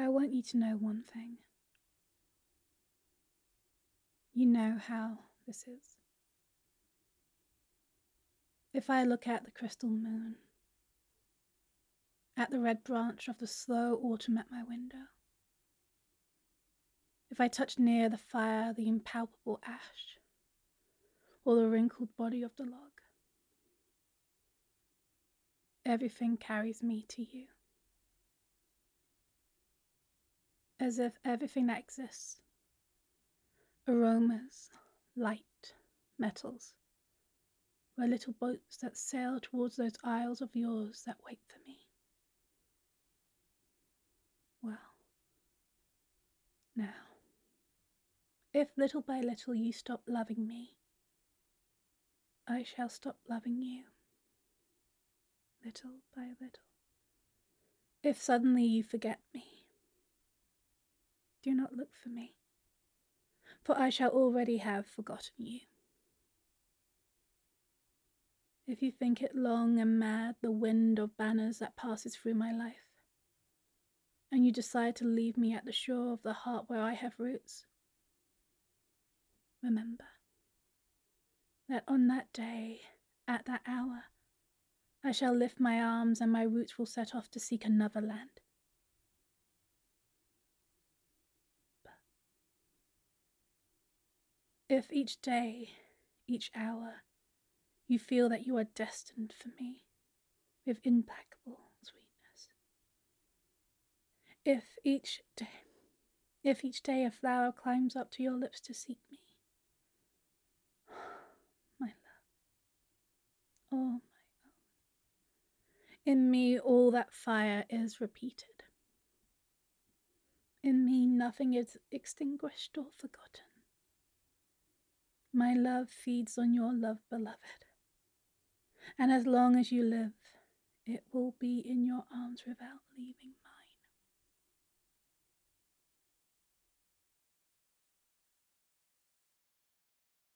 I want you to know one thing. You know how this is. If I look at the crystal moon, at the red branch of the slow autumn at my window, if I touch near the fire the impalpable ash, or the wrinkled body of the log, everything carries me to you. As if everything that exists, aromas, light, metals, were little boats that sail towards those isles of yours that wait for me. Well, now, if little by little you stop loving me, I shall stop loving you, little by little. If suddenly you forget me, do not look for me, for I shall already have forgotten you. If you think it long and mad the wind of banners that passes through my life, and you decide to leave me at the shore of the heart where I have roots, remember that on that day, at that hour, I shall lift my arms and my roots will set off to seek another land. But if each day, each hour, you feel that you are destined for me with implacable sweetness, if each day a flower climbs up to your lips to seek me, my love, oh my own, in me all that fire is repeated. In me nothing is extinguished or forgotten. My love feeds on your love, beloved, and as long as you live, it will be in your arms without leaving me.